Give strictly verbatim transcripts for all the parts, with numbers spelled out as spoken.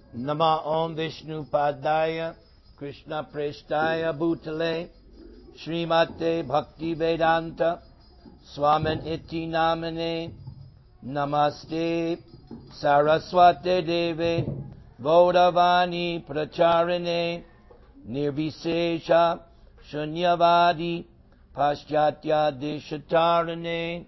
Nama Om Vishnu Padaya Krishna Preshtaya Bhutale Srimate Bhakti Vedanta Swamin Iti Namane Namaste Saraswate Deve Gauravani Pracharine Nirvisesha Shunyavadi Paschatya Deshatarane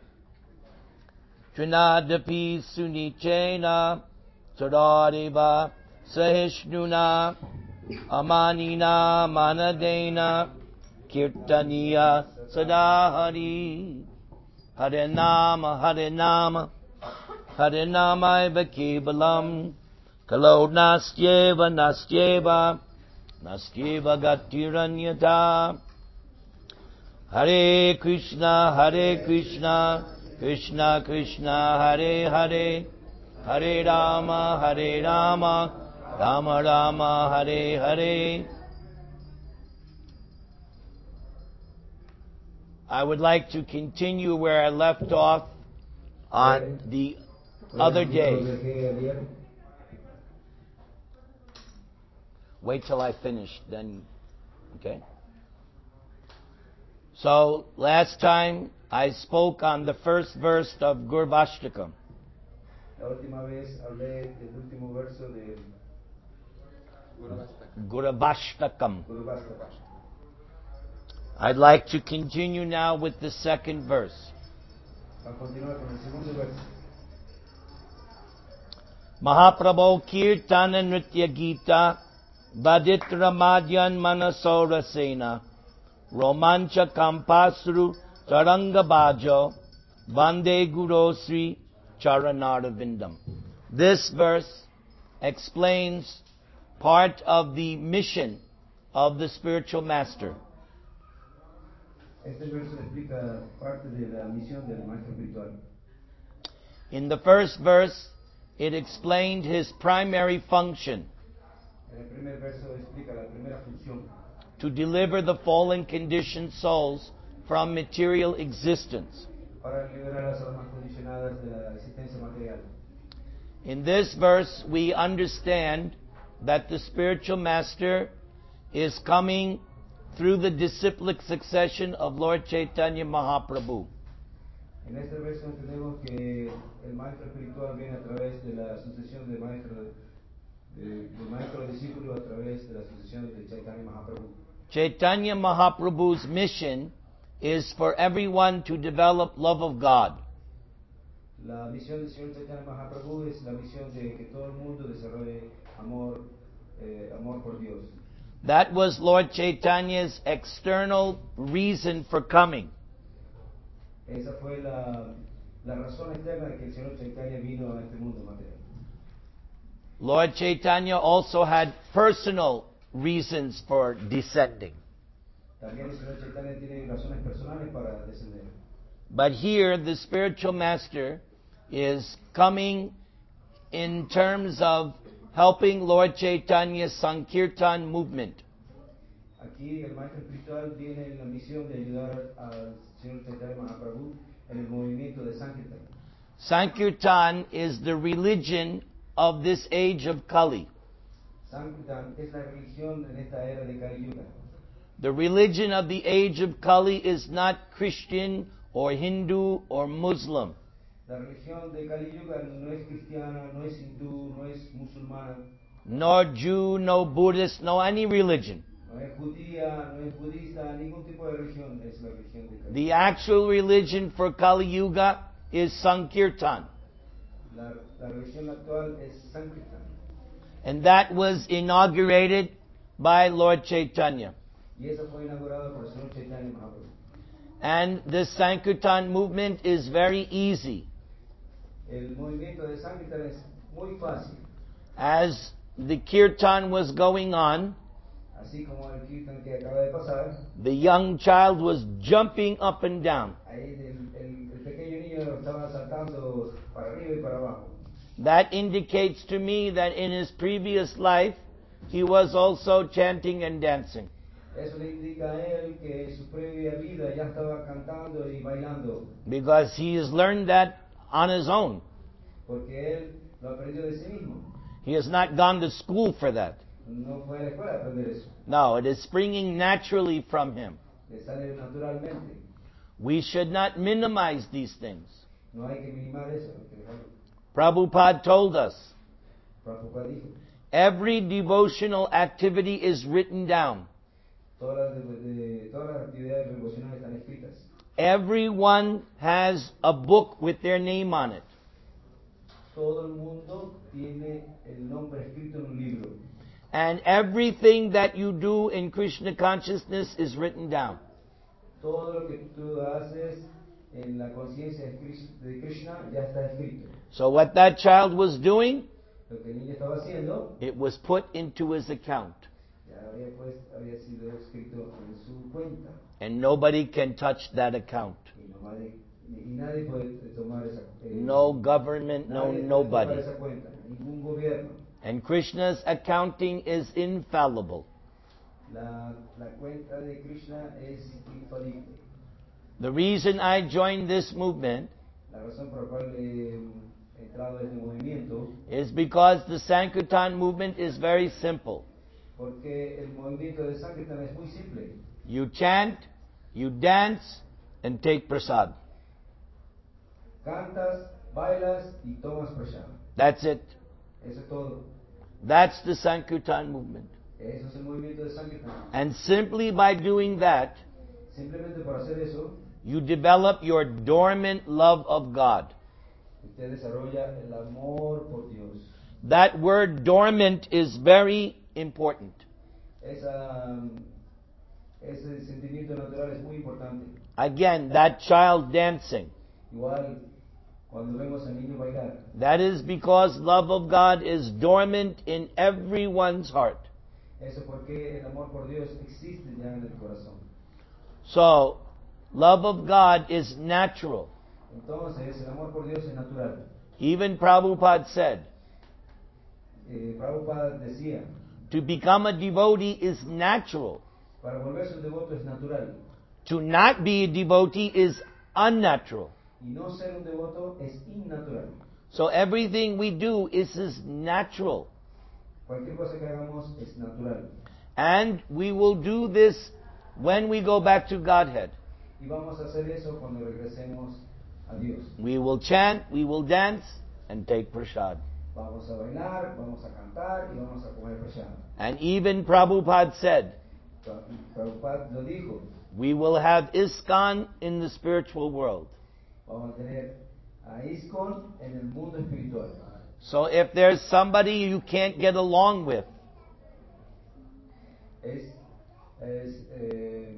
Trinadapi Sunichena Tadadeva Sahishnuna Amanina Manadena Kirtaniya Sadahari Harinama Harinama Harinama Eva Kevalam Kalo Nastyeva Nastyeva Nastyeva Gatiranyata Hare Krishna Hare Krishna Krishna Krishna Hare Hare Hare Rama Hare Rama Rama Rama Hare Hare. I would like to continue where I left off on the other day. Wait till I finish, then, okay? So, last time I spoke on the first verse of Gurvashtakam. La última vez hablé del último verso de Gurvashtakam. Gurvashtakam. I'd like to continue now with the second verse. Va a continuar con el segundo verso. Mahaprabho Kirtana Nritya Gita Vaditra Madhyan Manasora Sena Romancha Kampasru Taranga Bhajo Vande Guru Sri Charanara Vindam. This verse explains part of the mission of the spiritual master. Este verso explica parte de la misión del maestro espiritual. In the first verse, it explained his primary function. En el primer verso explica la primera función. To deliver the fallen conditioned souls from material existence. Para liberar las almas condicionadas de la existencia material. In this verse, we understand that the spiritual master is coming through the disciplic succession of Lord Chaitanya Mahaprabhu. En este verso entendemos que el maestro espiritual viene a través de la sucesión de maestro de, de maestro discípulo a través de la sucesión de Chaitanya Mahaprabhu. Chaitanya Mahaprabhu's mission is for everyone to develop love of God. La misión del Señor Chaitanya Mahaprabhu es la misión de que todo el mundo desarrolle amor, eh, amor por Dios. That was Lord Chaitanya's external reason for coming. Esa fue la, la razón externa de que el Señor Chaitanya vino a este mundo material. Lord Chaitanya also had personal reasons for descending. También el Señor Chaitanya tiene razones personales para descender. But here, the spiritual master is coming in terms of helping Lord Chaitanya's Sankirtan movement. Aquí el maestro espiritual viene en la misión de ayudar al Señor Chaitanya Mahaprabhu en el movimiento de Sankirtan. Sankirtan is the religion of this age of Kali. Sankirtan es la religión en esta era de Kali Yuga. The religion of the age of Kali is not Christian or Hindu or Muslim. La religión de Kali Yuga no es cristiana, no es hindú, no es musulmana. Nor Jew, no Buddhist, no any religion. No es judía, no es budista, ningún tipo de religión es la religión de Kali. The actual religion for Kali Yuga is Sankirtan. La, la religión actual es Sankirtan. And that was inaugurated by Lord Chaitanya. Y eso fue inaugurado por el Señor Chaitanya Mahaprabhu. And the Sankirtan movement is very easy. El movimiento de Sankirtan es muy fácil. As the kirtan was going on, Así como el kirtan que acaba de pasar, the young child was jumping up and down. ahí el, el, el pequeño niño estaba saltando para arriba y para abajo. That indicates to me that in his previous life, he was also chanting and dancing. Eso le indica a él que en su previa vida ya estaba cantando y bailando. Because he has learned that on his own. Porque él lo aprendió de sí mismo. He has not gone to school for that. No fue a la escuela a aprender eso. No, it is springing naturally from him. Le sale naturalmente. We should not minimize these things. No hay que minimar eso. Hay que dejarlo. Prabhupada told us, Prabhupada dijo, every devotional activity is written down. todas las, de, de, todas las actividades devocionales están escritas. Everyone has a book with their name on it. Todo el mundo tiene el nombre escrito en un libro. And everything that you do in Krishna consciousness is written down. Todo lo que tú haces en la conciencia de Krishna ya está escrito. So what that child was doing, Lo que el niño estaba haciendo, it was put into his account. ya había, pues, había sido escrito en su cuenta. And nobody can touch that account. Y, no nadie, y nadie puede tomar esa eh, No government, no nadie puede nobody. tomar esa cuenta, ningún gobierno. And Krishna's accounting is infallible. La, la cuenta de Krishna es infalible. The reason I joined this movement La razón por la cual he entrado en este movimiento is because the Sankirtan movement is very simple. porque el movimiento de Sankirtan es muy simple. You chant, you dance, and take prasad. Cantas, bailas y tomas prasad. That's it. Eso es todo. That's the Sankirtan movement. Eso es el movimiento de Sankirtan. And simply by doing that, Simplemente por hacer eso, you develop your dormant love of God. usted desarrolla el amor por Dios. That word dormant is very important. Esa, ese sentimiento natural es muy importante. Again, that child dancing. Igual cuando vemos al niño bailar, That is because love of God is dormant in everyone's heart. eso porque el amor por Dios existe ya en el corazón. So, love of God is natural. Entonces, el amor por Dios es natural. Even Prabhupada said, Eh, Prabhupada decía, to become a devotee is natural. para volverse un devoto es natural. To not be a devotee is unnatural. Y no ser un devoto es innatural. So everything we do is, is natural. Cualquier cosa que hagamos es natural. And we will do this when we go back to Godhead. Y vamos a hacer eso cuando regresemos a Dios. We will chant, we will dance, and take prasad. Vamos a bailar, vamos a cantar y vamos a comer prasad. And even Prabhupada said, Prabhupada lo dijo, we will have ISKCON in the spiritual world. vamos a tener a ISKCON en el mundo espiritual. So if there's somebody you can't get along with, Es, es, eh,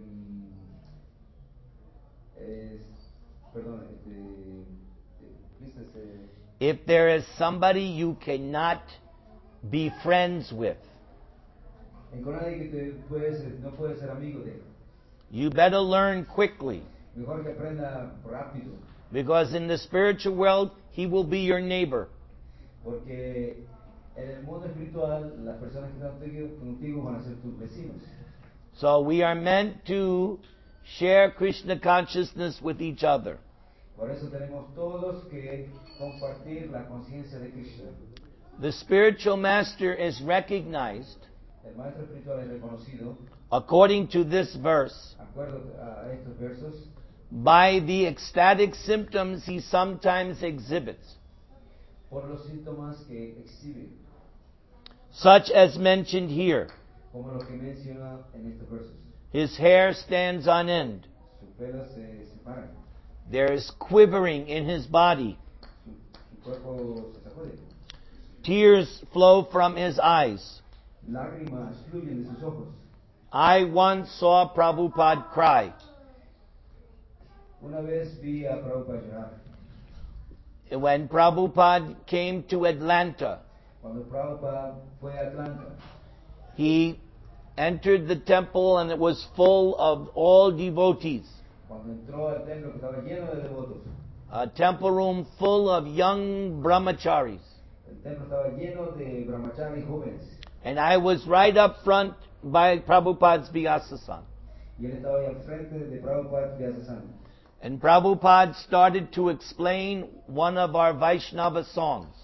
es, perdón, este, please, este, if there is somebody you cannot be friends with, en con nadie que te puedes, no puedes ser amigo de, you better learn quickly. mejor que aprenda rápido, Because in the spiritual world, he will be your neighbor. porque en el mundo espiritual las personas que están contigo, contigo van a ser tus vecinos. So we are meant to share Krishna consciousness with each other. Por eso tenemos todos que compartir la conciencia de Krishna. The spiritual master is recognized, El maestro espiritual es reconocido, according to this verse, acuerdo a estos versos, by the ecstatic symptoms he sometimes exhibits, por los síntomas que exhibe, such as mentioned here. como lo que menciona en estos versos. His hair stands on end. Su pelo se separa, There is quivering in his body. su, su cuerpo se sacude, Tears flow from his eyes. lágrimas fluyen de sus ojos. I once saw Prabhupada cry. Una vez vi a Prabhupada llorar. When Prabhupada came to Atlanta, Cuando Prabhupada fue a Atlanta, he entered the temple and it was full of all devotees. cuando entró al templo que estaba lleno de devotos, A temple room full of young brahmacharis. el templo estaba lleno de brahmacharis jóvenes, And I was right up front by Prabhupada's Vyasasana. y él estaba ahí al frente de Prabhupada Vyasasana. And Prabhupada started to explain one of our Vaishnava songs.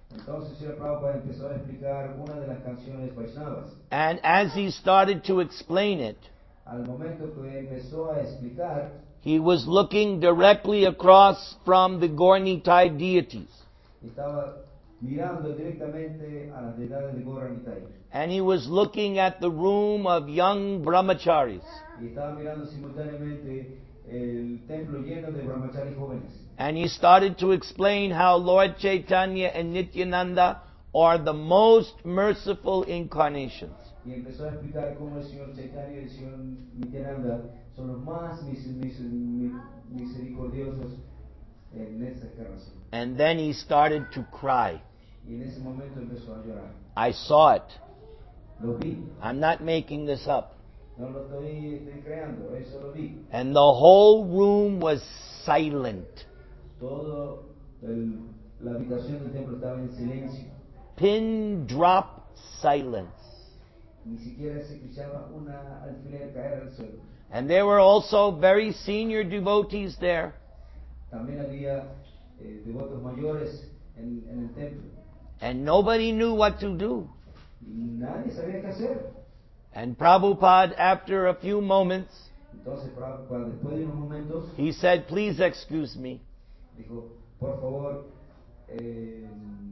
Entonces Srila Prabhupada empezó a explicar una de las canciones Vaishnavas. And as he started to explain it, Al momento que empezó a explicar, he was looking directly across from the Gaura-Nitai deities. estaba mirando directamente a las deidades de Gaura-Nitai. And he was looking at the room of young brahmacharis. Y estaba mirando simultáneamente el templo lleno de brahmacharis jóvenes. And he started to explain how Lord Chaitanya and Nityananda are the most merciful incarnations. Y empezó a explicar cómo el Señor Chaitanya y el Señor Nityananda son los más mis, mis, mis, misericordiosos en esta encarnación. And then he started to cry. Y en ese momento empezó a llorar. I saw it. Lo vi. I'm not making this up. No lo estoy, estoy creando, eso lo vi. And the whole room was silent. Todo el, la habitación del templo estaba en silencio. Pin drop silence. Ni siquiera se escuchaba una alfiler caer al suelo. And there were also very senior devotees there. También había eh, devotos mayores en, en el templo. And nobody knew what to do. Y nadie sabía qué hacer. And Prabhupada, after a few moments, Entonces, Prabhupada, después de unos momentos, he said, "Please excuse me." dijo, por favor, eh,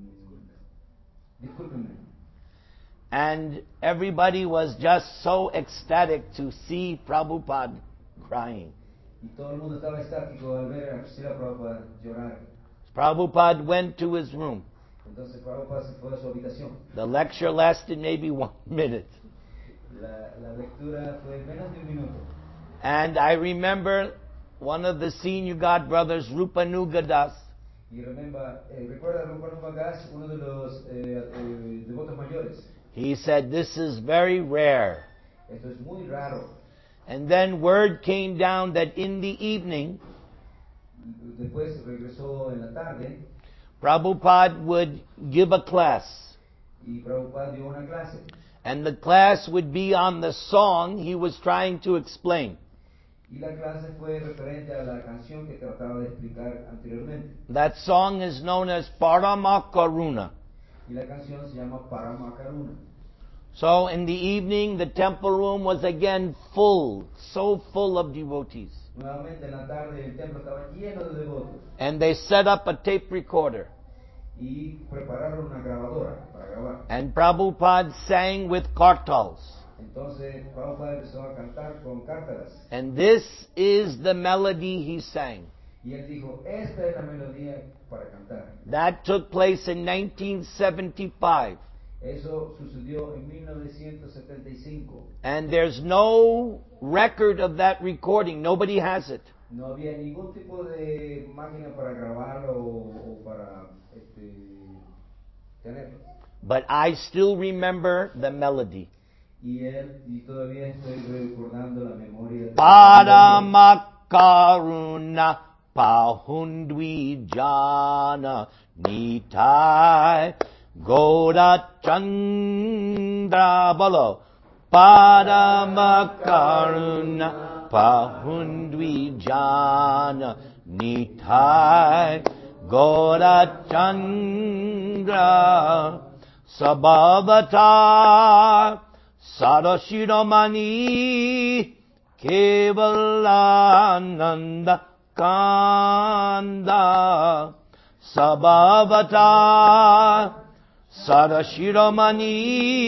discúlpenme. And everybody was just so ecstatic to see Prabhupada crying. Y todo el mundo estaba estático al ver a Srila Prabhupada llorar. Prabhupada went to his room. Entonces Prabhupada se fue a su habitación. The lecture lasted maybe one minute. La, la lectura fue menos de un minuto. And I remember one of the senior god brothers, Rupanuga Das. Y remember, eh, recuerda Rupanuga Das, uno de los eh, eh, devotos mayores. He said, "This is very rare." Esto es muy raro. And then word came down that in the evening, Después regresó en la tarde. Prabhupada would give a class. Y Prabhupada dio una clase. And the class would be on the song he was trying to explain. Y la clase fue referente a la canción que trataba de explicar anteriormente. That song is known as Paramakaruna. Y la canción se llama Paramakaruna. So in the evening, the temple room was again full, so full of devotees. Nuevamente en la tarde el templo estaba lleno de devotos. And they set up a tape recorder. Y prepararon una grabadora para grabar. And Prabhupada sang with kartals. Entonces Prabhupada empezó a cantar con cártalas. And this is the melody he sang. Y él dijo, esta es la melodía para cantar. That took place in nineteen seventy-five. Eso sucedió en mil novecientos setenta y cinco. And there's no record of that recording. Nobody has it. No había ningún tipo de máquina para grabarlo o, o para este, tenerlo. But I still remember the melody. Y él, y todavía estoy recordando la memoria de Paramakaruna Pahundvi Jana Nitai Goda Chandra Balo Paramakaruna Pahundvi Jana Nitai Goda Chandra Sabhavatar Sadashiromani Kevalananda Kanda Sabhavatar Sadashiromani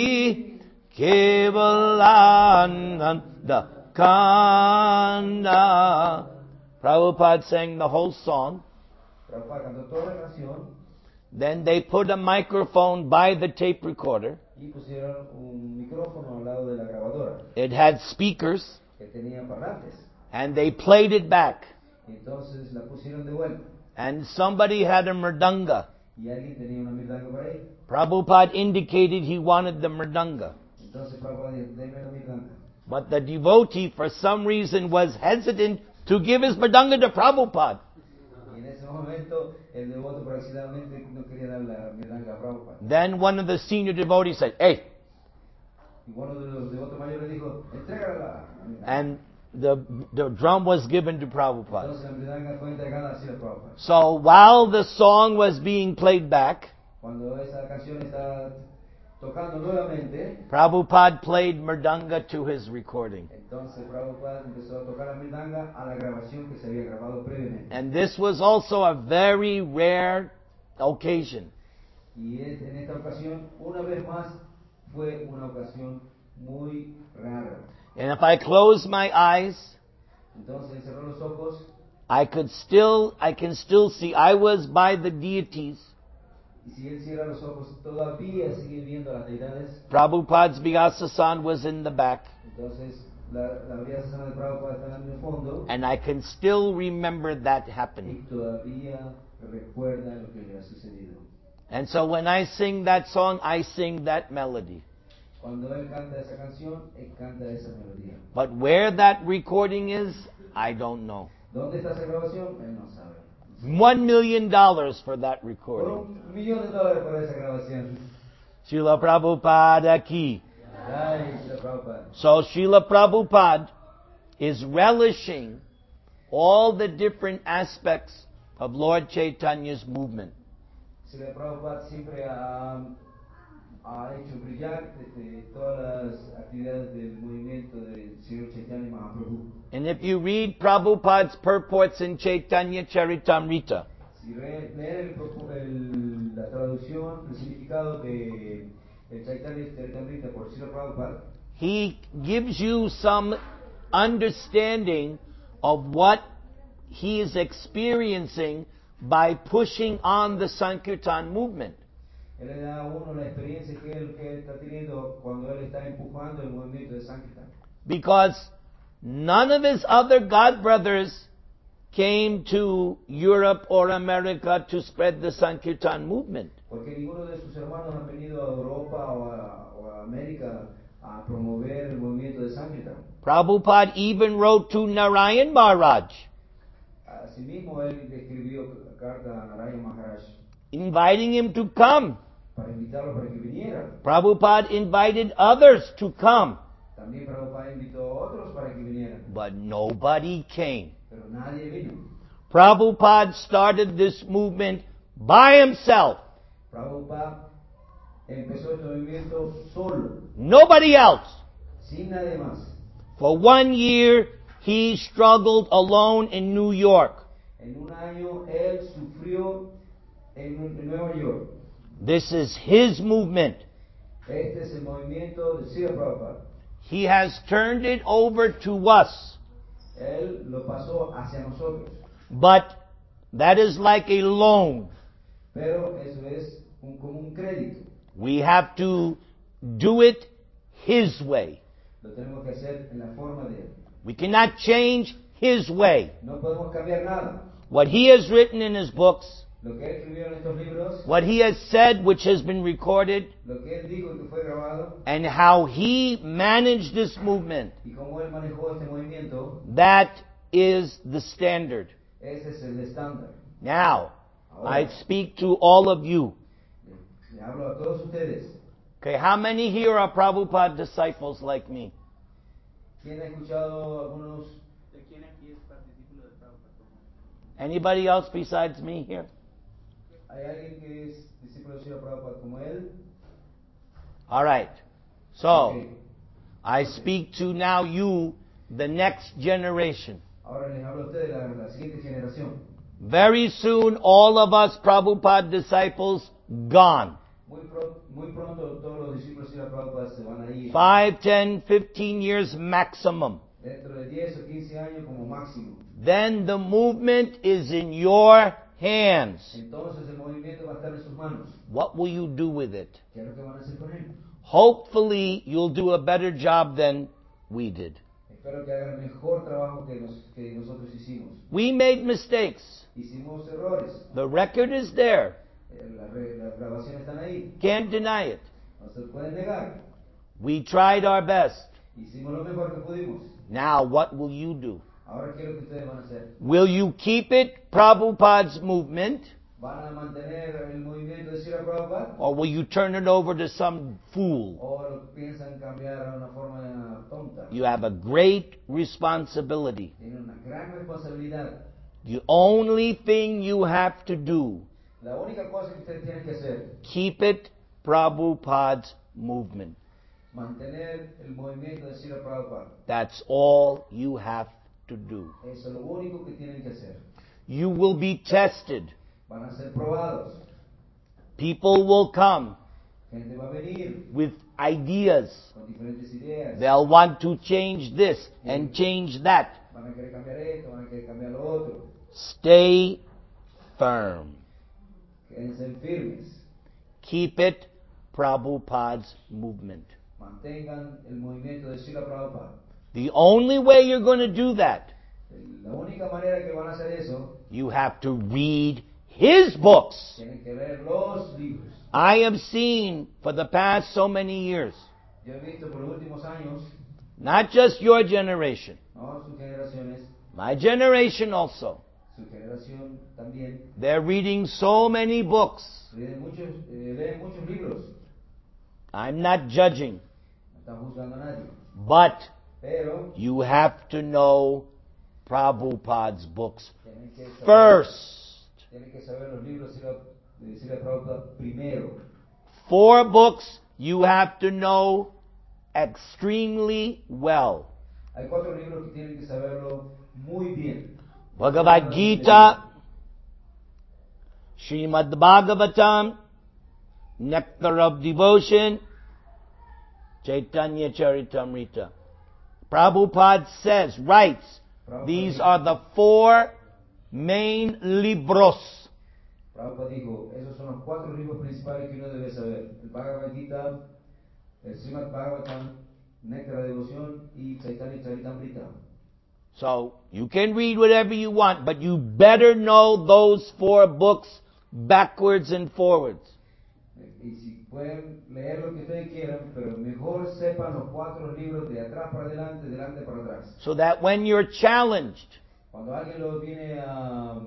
Kevalananda Kanda. Prabhupada sang the whole song. Prabhupada cantó toda la canción. Then they put a microphone by the tape recorder. Y pusieron un micrófono al lado de la grabadora. It had speakers. Que tenía parlantes. And they played it back. Entonces la pusieron de vuelta. And somebody had a mridanga. Y alguien tenía una mridanga para ahí. Prabhupada indicated he wanted the mridanga. Entonces Prabhupada dijo, deme la mridanga. But the devotee, for some reason, was hesitant to give his mridanga to Prabhupada. Y en ese momento, el devoto por accidentalmente no quería dar la mridanga a Prabhupada. Then one of the senior devotees said, "Hey." Y uno de los devotos mayores dijo, entrégala. And the, the drum was given to Prabhupada. Entonces la mridanga fue entregada hacia Prabhupada. So while the song was being played back, Cuando esa canción está tocando nuevamente, Prabhupada played mridanga to his recording. entonces Prabhupada empezó a tocar la mridanga a la grabación que se había grabado previamente. And this was also a very rare occasion. Y es- en esta ocasión, una vez más, fue una ocasión muy rara. And if I close my eyes, Entonces cerró los ojos I could still, I can still see, I was by the deities. y si él cierra los ojos todavía sigue viendo las deidades. Prabhupada's Vyasa-san was in the back. Entonces la, la Vyasa Sana de Prabhupada está en el fondo And I can still remember that y happening. todavía recuerda lo que le ha sucedido. And so when I sing that song, I sing that melody. Cuando él canta esa canción, él canta esa melodía. But where that recording is, I don't know. ¿Dónde está esa grabación? Él no sabe. One million dollars for that Por recording. un millón de dólares para esa grabación. Srila Prabhupada ki. Ay, Srila Prabhupada. So Srila Prabhupada is relishing all the different aspects of Lord Chaitanya's movement. Srila Prabhupada siempre ha, ha hecho brillar este, todas las actividades del movimiento del Señor Chaitanya Mahaprabhu. And if you read Prabhupada's purports in Chaitanya Charitamrita, Si re- leen el, el, la traducción, el significado de el Chaitanya Charitamrita por Srila Prabhupada, he gives you some understanding of what he is experiencing by pushing on the Sankirtan movement. él le da a uno la experiencia que él, que él está teniendo cuando él está empujando el movimiento de Sankirtan. Because none of his other god brothers came to Europe or America to spread the Sankirtan movement. Porque ninguno de sus hermanos han venido a Europa o a, o a América a promover el movimiento de Sankirtan. Prabhupada even wrote to Narayan Maharaj, Asimismo, él escribió carta a Narayan Maharaj inviting him to come. para invitarlo para que viniera. Prabhupada invited others to come, También Prabhupada invitó a otros para que vinieran, but nobody came. pero nadie vino. Prabhupada started this movement by himself. Prabhupada empezó este movimiento solo, Nobody else. sin nadie más. For one year, he struggled alone in New York. En un año él sufrió en, en Nueva York. This is his movement. Este es el movimiento de Srila Prabhupada. He has turned it over to us. Él lo pasó hacia nosotros. But that is like a loan. Pero eso es un, como un crédito. We have to do it his way. Lo tenemos que hacer en la forma de él. We cannot change his way. No podemos cambiar nada. What he has written in his books, Lo que él escribió en estos libros, what he has said, which has been recorded, lo que él dijo y que fue grabado, and how he managed this movement, y cómo él manejó este movimiento, that is the standard. ese es el estándar. Now, I Ahora, speak to all of you. le, le hablo a todos ustedes. Okay, how many here are Prabhupada disciples like me? ¿Quién ha escuchado algunos? Anybody else besides me here? ¿Hay alguien que es discípulo de Srila Prabhupada como él? All right. So, Ok. I speak to now you, the next generation. Ahora les hablo a ustedes, la, la siguiente generación. Very soon, all of us Prabhupada disciples gone. Muy, pro- muy pronto todos los discípulos de Srila Prabhupada se van a ir. Five, ten, fifteen years maximum. Dentro de diez o quince años como máximo. Then the movement is in your hands. Entonces el movimiento va a estar en sus manos. What will you do with it? ¿Qué es lo que van a hacer con él? Hopefully, you'll do a better job than we did. Espero que hagan mejor trabajo que, nos- que nosotros hicimos. We made mistakes. Hicimos errores. The record is there. Eh, Las, re- las grabaciones están ahí. Can't deny it. No se pueden negar. We tried our best. Hicimos lo mejor que pudimos. Now, what will you do? Ahora, ¿qué es lo que ustedes van a hacer? Will you keep it Prabhupada's movement, ¿Van a mantener el movimiento de Srila Prabhupada? or will you turn it over to some fool? ¿O lo piensan cambiar a una forma tonta? You have a great responsibility. Tienen una gran responsabilidad. The only thing you have to do La única cosa que ustedes tienen que hacer, keep it Prabhupada's movement. mantener el movimiento de Srila Prabhupada. That's all you have to do. Eso es lo único que tienen que hacer. You will be tested. Van a ser probados. People will come Gente va a venir with ideas. con diferentes ideas. They'll want to change this and change that. Van a querer cambiar esto, van a querer cambiar lo otro. Stay firm. Quédense firmes. Keep it Prabhupada's movement. Mantengan el movimiento de Srila Prabhupada. The only way you're going to do that, La única manera que van a hacer eso, you have to read his books. tienen que ver los libros. I have seen for the past so many years, Yo he visto por los últimos años, not just your generation, no sus generaciones, my generation also, su generación también, they're reading so many books. leen muchos, eh, leen muchos libros. I'm not judging, No están juzgando a nadie. but Pero you have to know Prabhupada's books tienen que saber, first. tienen que saber los libros de Srila- de Srila Prabhupada primero. Four books you have to know extremely well. Hay cuatro libros que tienen que saberlo muy bien. Bhagavad Gita, Srimad Bhagavatam, Nectar of Devotion, Chaitanya Charitamrita. Prabhupada says, writes, these are the four main libros. Prabhupada dijo, esos son los cuatro libros principales que uno debe saber. El Bhagavad Gita, el Srimad Bhagavatam, Néctar de Devoción y Chaitanya Charitamrita. So, you can read whatever you want, but you better know those four books backwards and forwards. Y si pueden leer lo que ustedes quieran, pero mejor sepan los cuatro libros de atrás para adelante, delante para atrás. So that when you're challenged, Cuando alguien lo viene a,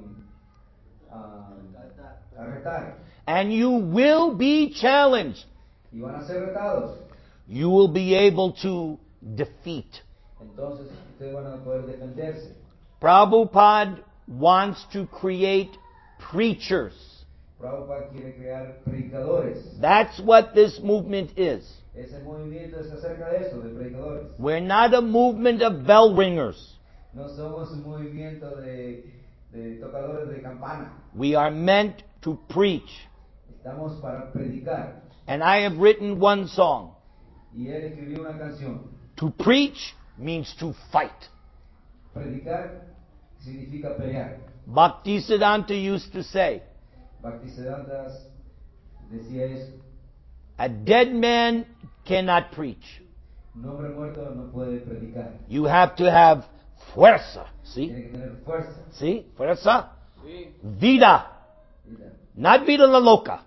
a, a retar, and you will be challenged, y van a ser retados, you will be able to defeat. entonces ustedes van a poder defenderse. Prabhupada wants to create preachers. Prabhupada quiere crear predicadores. That's what this movement is. Ese movimiento es acerca de eso, de predicadores. We're not a movement of bell ringers. No somos un movimiento de, de tocadores de campana. We are meant to preach. Estamos para predicar. And I have written one song. Y él escribió una canción. To preach means to fight. Predicar significa pelear. Bhaktisiddhanta used to say, Bhaktisiddhanta decía eso. a dead man cannot preach. Un hombre muerto no puede predicar. You have to have fuerza. See? Tiene que tener fuerza. See? Fuerza. Vida. Not vida la loca.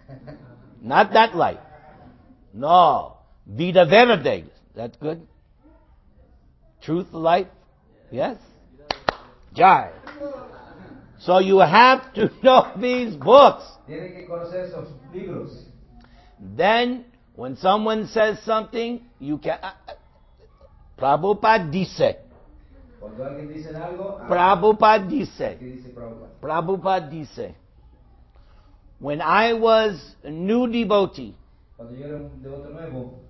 Not that light. No. Vida verde. That's good. Truth, life. Yes? Jai. So you have to know these books. Tiene que conocer esos libros. Then, when someone says something, you can... Uh, uh, Prabhupada dice. Cuando alguien dice algo, ah, Prabhupada dice. ¿qué dice Prabhupada? Prabhupada dice. When I was a new devotee, Cuando yo era un devoto nuevo,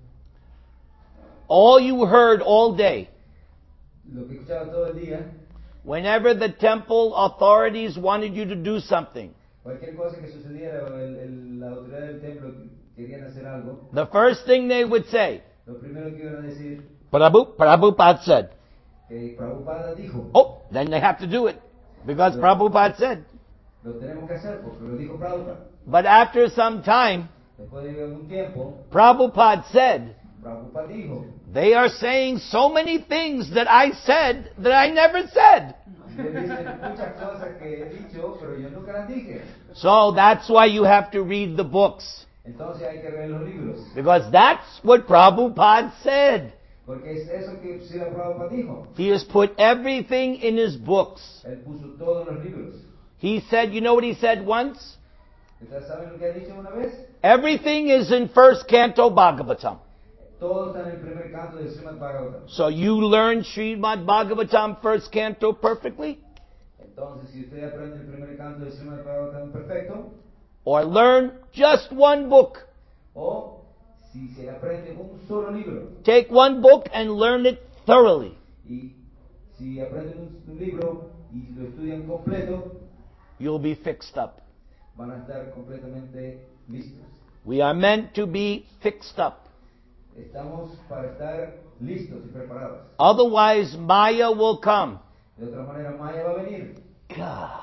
all you heard all day, lo que escuchaba todo el día, whenever the temple authorities wanted you to do something, cualquier cosa que sucediera, o el, el, la autoridad del templo querían hacer algo, the first thing they would say, lo primero que iban a decir, Prabhu, Prabhupada said. que Prabhupada dijo, Oh, then they have to do it. Because Prabhupada said. lo tenemos que hacer porque lo dijo Prabhupada. But after some time, Después de algún tiempo, Prabhupada said, Prabhupada dijo, they are saying so many things that I said that I never said. ustedes dicen muchas cosas que he dicho, pero yo nunca las dije. So that's why you have to read the books. Entonces hay que leer los libros. Because that's what Prabhupada said. Porque es eso que Srila Prabhupada dijo. He has put everything in his books. Él puso todo en los libros. He said, you know what he said once? ¿Ustedes saben lo que ha dicho una vez? Everything is in first canto Bhagavatam. Todo está en el primer canto de Srimad Bhagavatam. So you learn Srimad Bhagavatam first canto perfectly? Entonces, si usted aprende el primer canto del Srimad Bhagavatam perfecto, or learn just one book, o si se aprende un solo libro, take one book and learn it thoroughly, y si aprenden un, un libro y lo estudian completo, you'll be fixed up. van a estar completamente listos. We are meant to be fixed up. Estamos para estar listos y preparados. Otherwise, Maya will come. De otra manera, Maya va a venir. God,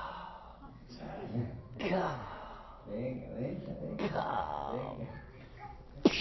God, Venga, venga, venga. God. venga.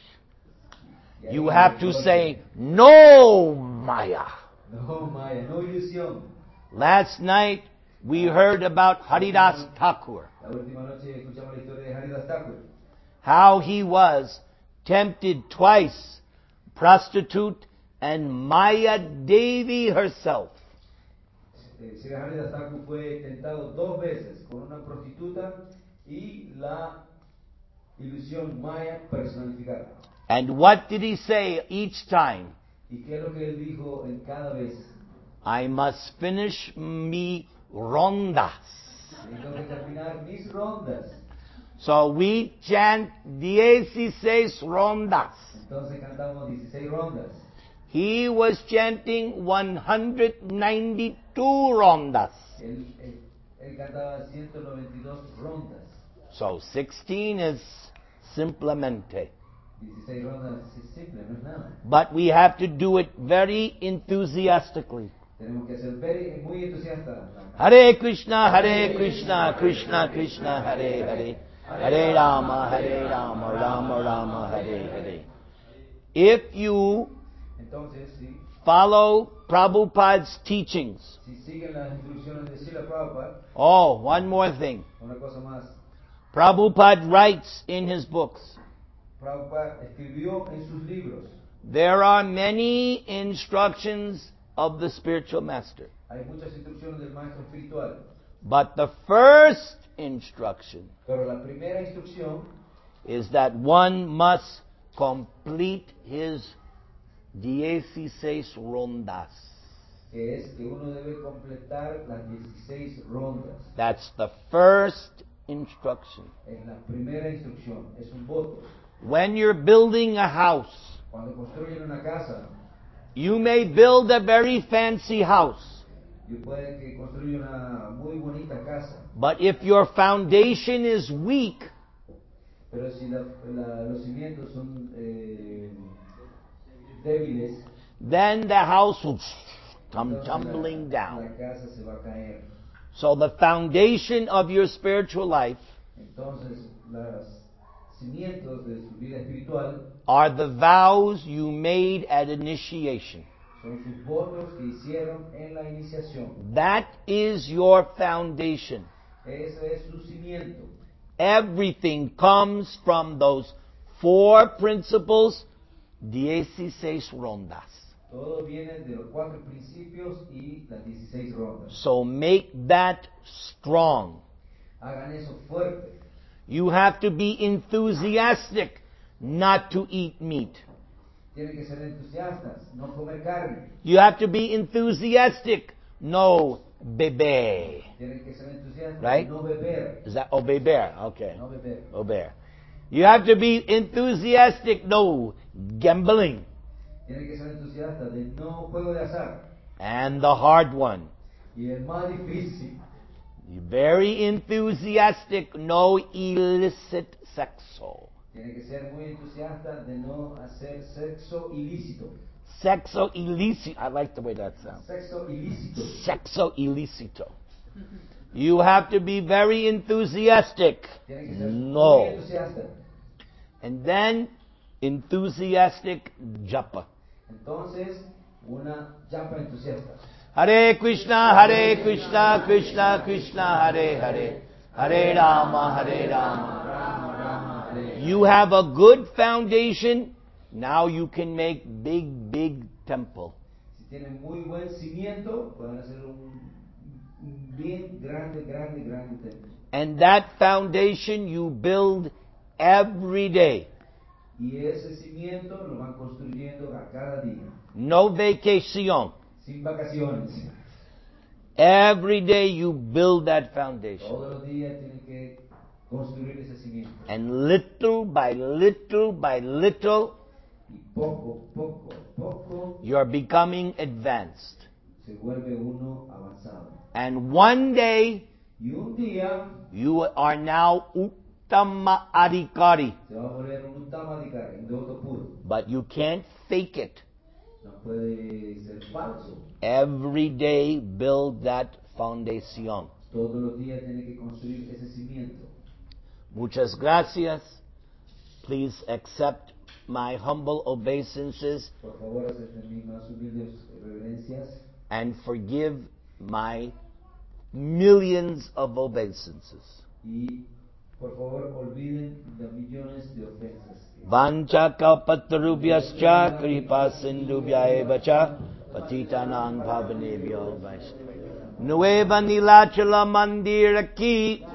Y ahí You have to entonces, say, no, Maya. no, Maya, no ilusión. Last night, we heard about Haridas Thakur, La última noche escuchamos la historia de Haridas Thakur. how he was tempted twice, prostitute and Maya Devi herself. Eh, Sri Haridas Thakur fue tentado dos veces con una prostituta y la ilusión Maya personificada. And what did he say each time? ¿Y qué es lo que él dijo en cada vez? I must finish mi rondas. Tengo que terminar mis rondas. So we chant dieciséis rondas. Entonces cantamos dieciséis rondas. He was chanting one hundred ninety-two rondas. Él, él, él cantaba ciento noventa y dos rondas. So sixteen is simplemente. dieciséis rondas es simple, no es nada. But we have to do it very enthusiastically. Tenemos que ser very, muy entusiastas. Hare Krishna, Hare Krishna, Krishna Krishna, Hare Hare, Hare Rama, Hare Rama, Rama Rama, Hare Hare. If you Entonces, si, follow Prabhupada's teachings, si siguen las instrucciones de Srila Prabhupada, oh, one more thing. una cosa más, Prabhupada writes in his books, Prabhupada escribió en sus libros, there are many instructions of the spiritual master. hay muchas instrucciones del maestro espiritual, But the first instruction pero la primera instrucción is that one must complete his dieciséis rondas. que es que uno debe completar las dieciséis rondas. That's the first instruction. Es la primera instrucción, es un voto. When you're building a house, Cuando construyen una casa, you may build a very fancy house, y puede que construya una muy bonita casa, but if your foundation is weak, pero si la, la, los cimientos son eh, débiles, then the house will come entonces tumbling la, down. la casa se va a caer. So the foundation of your spiritual life Entonces, los cimientos de su vida espiritual are the vows you made at initiation. son sus votos que hicieron en la iniciación. That is your foundation. Ese es su cimiento. Everything comes from those four principles, dieciséis rondas. Todo viene de los cuatro principios y las dieciséis rondas. So make that strong. Hagan eso fuerte. You have to be enthusiastic not to eat meat. Tienen que ser entusiastas, no comer carne. You have to be enthusiastic, no beber. Tienen que ser entusiastas, Right? no beber. Is that, oh, beber, okay. No beber. Beber. You have to be enthusiastic, no gambling. Tienen que ser entusiastas de no juego de azar. And the hard one, Y el más difícil, very enthusiastic, no illicit sexo. tiene que ser muy entusiasta de no hacer sexo ilícito. Sexo illicito. I like the way that sounds. Sexo ilícito. Sexo illicito. You have to be very enthusiastic. Tiene que ser muy No. entusiasta. And then, enthusiastic japa. Entonces, una japa entusiasta. Hare Krishna, Hare Krishna, Krishna Krishna, Hare Hare. Hare Rama, Hare Rama. Rama, Rama, Hare. You have a good foundation, now you can make big, big temple. Si tienen muy buen cimiento, pueden hacer un, un bien grande, grande, grande templo. And that foundation you build every day. Y ese cimiento lo van construyendo a cada día, No vacation. sin vacaciones. Every day you build that foundation. Todos los días tienen que construir ese cimiento. And little by little by little, Y poco, poco, poco, you're becoming advanced. se vuelve uno avanzado. And one day, Y un día you are now Uttama Adhikari. se va a volver un Uttamadhikari, un devoto puro. But you can't fake it. No puede ser falso. Every day build that foundation. Todos los días tiene que construir ese cimiento. Muchas gracias. Please accept my humble obeisances Por favor, acepten mis más humildes reverencias and forgive my millions of obeisances. y por favor olviden las millones de ofensas. Vancha kalpatarubhyascha kripa sindhubhya eva cha patitanang pavanebhyo vaishnava. Nueva Nilachala Mandir ki